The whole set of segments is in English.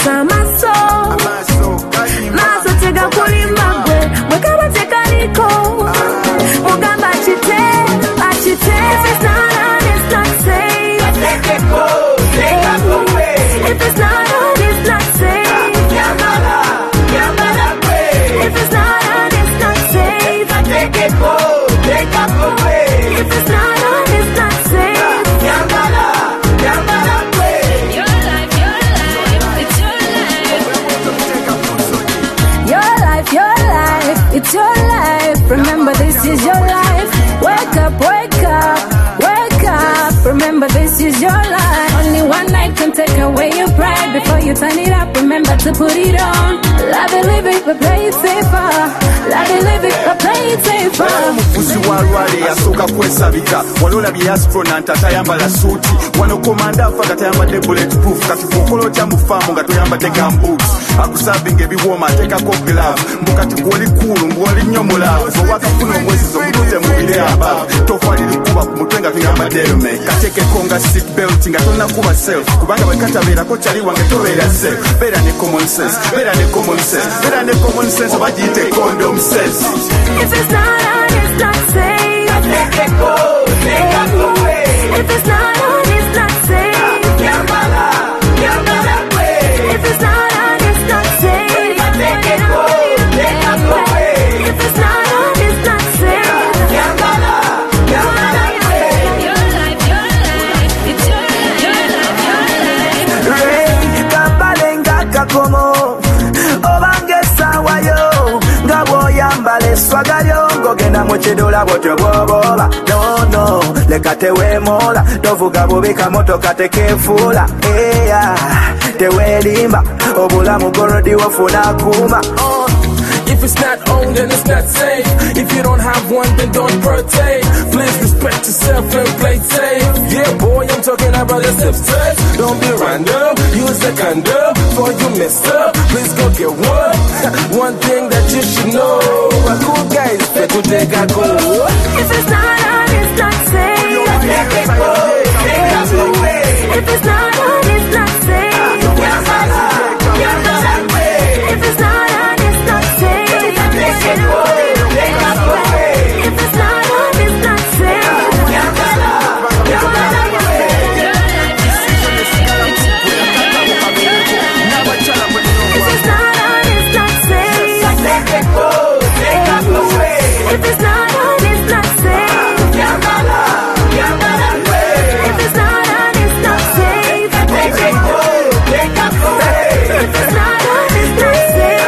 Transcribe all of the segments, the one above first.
Kwesa maso tega kulimba gwe mwekaba tekaniko mugamba achite if it's not on it's not safe if it's not on it's not safe if it's not on it's not safe if it's not on it's not safe it's your life. Remember this is your life. Wake up, wake up, wake up. Remember this is your life. Only one night can take away your pride. Before you turn it up, remember to put it on. Love it, live it, but play it safer. Love it, live it, but play it safer. Mufuzi wa lwale yasooka kwesabika walola byastronaut atayambala suuti wano komanda afa katayambadde bulletproof kati kukola otya mufaamu nga toyambadde gumboots akusabinga ebiwooma ateekako glove mbukati gwoli kulu ngwoli nnyo mulaavu owakafuna omwezizo omutuuze mubire abavu tofaliri kuba ku mutwe nga toyambadde helmet kateekeko nga seat belt nga tonakuba self kubanga bwe katabeerako kyali wange tobeera self beera ne common sense beera ne common sense beera ne common sense oba giyite condom sense. If it's not on, it's not safe. If it's not on, it's not safe. If it's not on, it's not safe. If it's not on, it's not safe. Your life, it's your life. Ray, Kabalenga Kakomo, Obangesa Wayo, Gabo Yambale Swagayo, Gogena Mochidola, what your boba. No, Lekatewe Mola, Dovuga Bobika Moto Kateke Fula, Tewe Limba, Obula Mugorodi Wafuna Kuma. If it's not on, then it's not safe. If you don't have one, then don't partake. Please respect yourself and play safe. Yeah, boy, I'm talking about the steps. Don't be random, use the condom. Before you mess up, please go get one. One thing that you should know, a cool guy is better to take a go. If it's not on, it's not safe. If it's not on, it's not safe. If it's not on, it's not safe. If it's not on, it's not safe. If it's not on, it's not safe. If it's not on, it's not safe. If it's not on, it's not safe. If it's not on, it's not safe.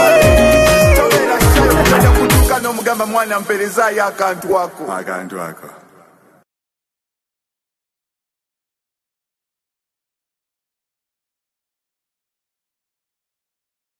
Mugamba mwana mpereza ya akantu wako